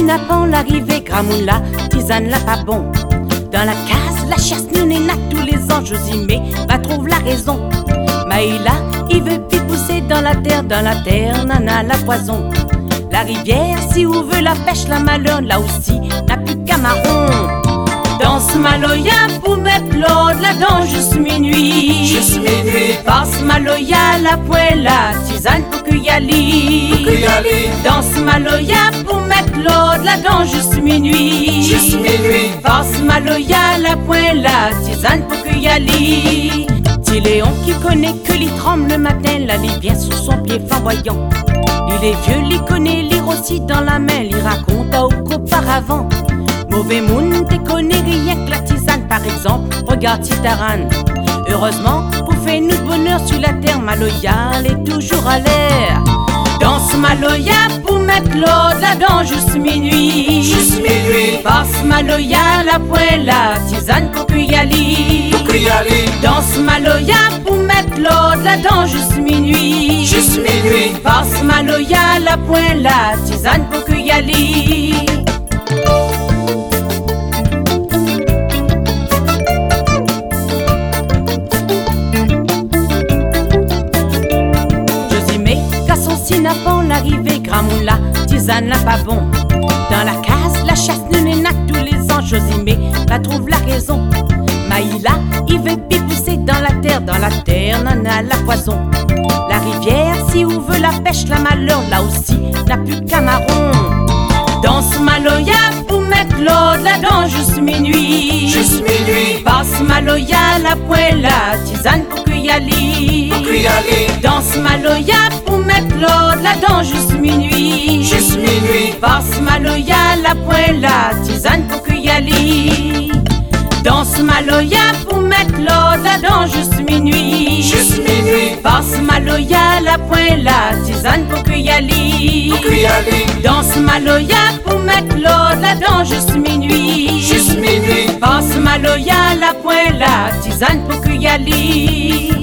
Sinapan, l'arrivée, Gramoula, tisane la pas bon. Dans la case, la chasse nunena tous les ans, Josimé va trouve la raison. Maïla, il veut pipousser dans la terre, nana la poison. La rivière, si où veut la pêche, la malheur, là aussi, n'a plus qu'à marron. Danse Maloya pour mettre l'eau là-dedans juste minuit. Juste minuit. Passe Maloya la poêla, tisane pour Kuyali. Danse Maloya pour mettre l'eau là-dedans juste minuit. Juste minuit. Passe Maloya la poêla, tisane pour Kuyali. Tiléon qui connaît que l'y tremble le matin, là l'y vient sous son pied flamboyant. Il est vieux, l'y connaît lire aussi dans la main, l'y raconte à qu'auparavant. Mauvais monde, t'es connais rien que la tisane par exemple, regarde Titaran. Heureusement, pour faire nous de bonheur sur la terre, Maloya est toujours à l'air. Danse Maloya pour mettre l'eau là-dedans juste minuit. Juste minuit. Passe Maloya la poêla, tisane pour Kuyali. Danse Maloya pour mettre l'eau là-dedans juste minuit. Juste minuit. Passe Maloya la poêla, tisane pour Kuyali. Sinapan, l'arrivée, Gramoula, tisane la pas bon. Dans la case, la chasse nunena tous les ans, Josimé va trouve la raison. Maïla, il veut pipousser dans la terre, nana la poison. La rivière, si où veut la pêche, la malheur, là aussi, n'a plus qu'à marron. Danse Maloya pour mettre l'eau là-dedans juste minuit. Juste minuit. Passe Maloya la poêla, tisane pour Kuyali. Danse Maloya pour mettre l'eau là-dedans juste minuit. Juste minuit. Passe Maloya la poêla, tisane pour Kuyali. Danse Maloya pour mettre l'eau là-dedans juste minuit. Juste minuit. Passe Maloya la poêla, tisane pour Kuyali. Danse Maloya pour mettre l'eau là-dedans juste minuit. Juste minuit. Passe Maloya la poêla, tisane pour Kuyali.